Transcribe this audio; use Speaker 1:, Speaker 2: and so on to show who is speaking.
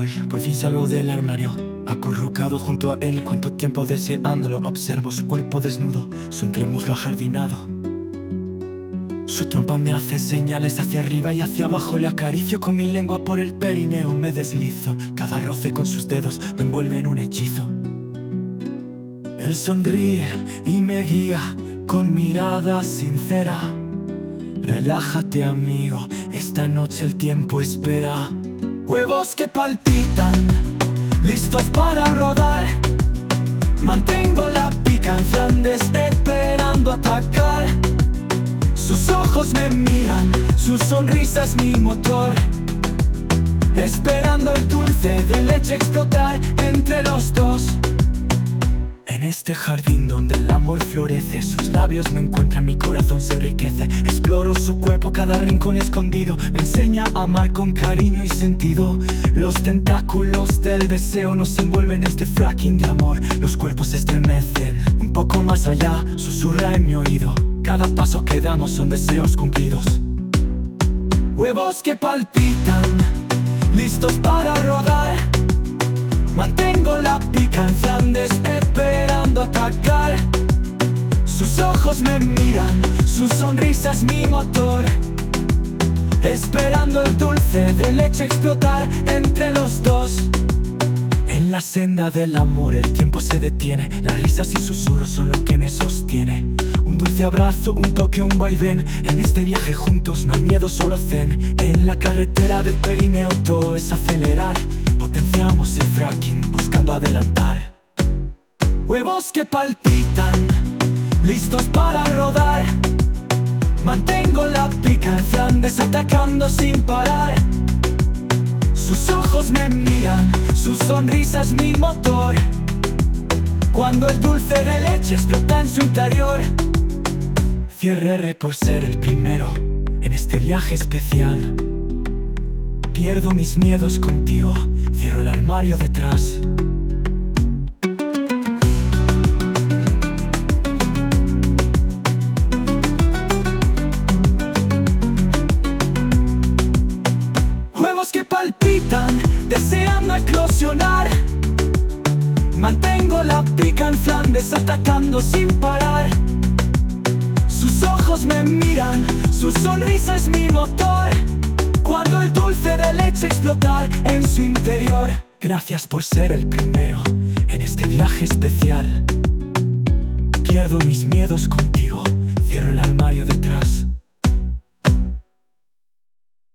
Speaker 1: hoy, por fin salgo del armario. Acurrucado junto a él, cuánto tiempo deseándolo. Observo su cuerpo desnudo, su entremuslo ajardinado. Su trompa me hace señales hacia arriba y hacia abajo. Le acaricio con mi lengua por el perineo, me deslizo. Cada roce con sus dedos me envuelve en un hechizo. Él sonríe y me guía con mirada sincera. Relájate, amigo, esta noche el tiempo espera. Huevos que palpitan, listos para rodar. Mantengo la pica en Flandes, esperando atacar. Sus ojos me miran, su sonrisa es mi motor. Esperando el dulce de leche explotar entre los dos. En este jardín donde el amor florece, sus labios me encuentran, mi corazón se enriquece. Exploro su cuerpo, cada rincón escondido. Me enseña a amar con cariño y sentido. Los tentáculos del deseo nos envuelven en este fracking de amor. Los cuerpos se estremecen, un poco más allá, susurra en mi oído. Cada paso que damos son deseos cumplidos. Huevos que palpitan, listos para rodar. Mantengo la pica en Flandes, esperando atacar. Sus ojos me miran, su sonrisa es mi motor. Esperando el dulce de leche explotar entre los dos. En la senda del amor el tiempo se detiene. Las risas y susurros son lo que me sostiene. Un dulce abrazo, un toque, un vaivén. En este viaje juntos no hay miedo, solo zen. En la carretera del perineo todo es acelerar. Potenciamos el fracking buscando adelantar. Huevos que palpitan, listos para rodar. Mantengo la pica en Flandes, atacando sin parar. Sus ojos me miran, su sonrisa es mi motor. Cuando el dulce de leche explota en su interior. Cierre por ser el primero en este viaje especial. Pierdo mis miedos contigo, cierro el armario detrás. Huevos que palpitan, deseando eclosionar. Mantengo la pica en Flandes, atacando sin parar. Sus ojos me miran, su sonrisa es mi motor. Cuando el dulce de leche explotar en su interior. Gracias por ser el primero en este viaje especial. Pierdo mis miedos contigo, cierro el armario detrás.